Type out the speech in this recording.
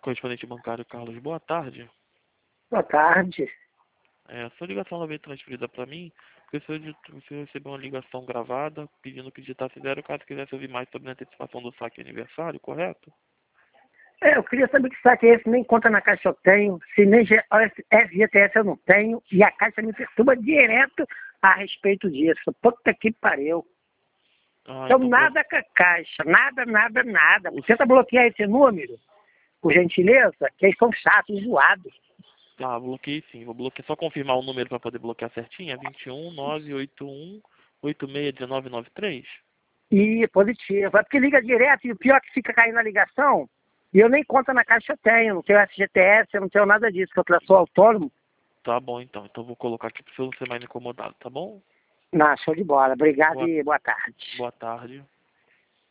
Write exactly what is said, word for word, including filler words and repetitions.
Correspondente bancário Carlos, boa tarde. Boa tarde. É, sua ligação ela veio transferida para mim, porque o senhor, o senhor recebeu uma ligação gravada pedindo que digitasse zero caso quisesse ouvir mais sobre a antecipação do saque aniversário, correto? É, eu queria saber que saque é esse, nem conta na Caixa eu tenho, se nem F G T S eu não tenho, e a Caixa me perturba direto a respeito disso. Puta que pariu. Ah, Então então, nada com a Caixa, nada, nada, nada. Tenta bloquear esse número, por gentileza, que eles são chatos, zoados. tá, bloqueei sim, vou bloquear, só confirmar o número para poder bloquear certinho, é vinte e um, nove oito um, oito seis um nove nove três? E positivo. É porque liga direto, e o pior é que fica caindo a ligação, e eu nem conta na Caixa eu tenho, não tenho F G T S, eu não tenho nada disso, porque eu sou autônomo. Tá bom então, então vou colocar aqui para o senhor não ser mais incomodado, tá bom? Não, show de bola. Obrigado Boa, e boa tarde. boa tarde.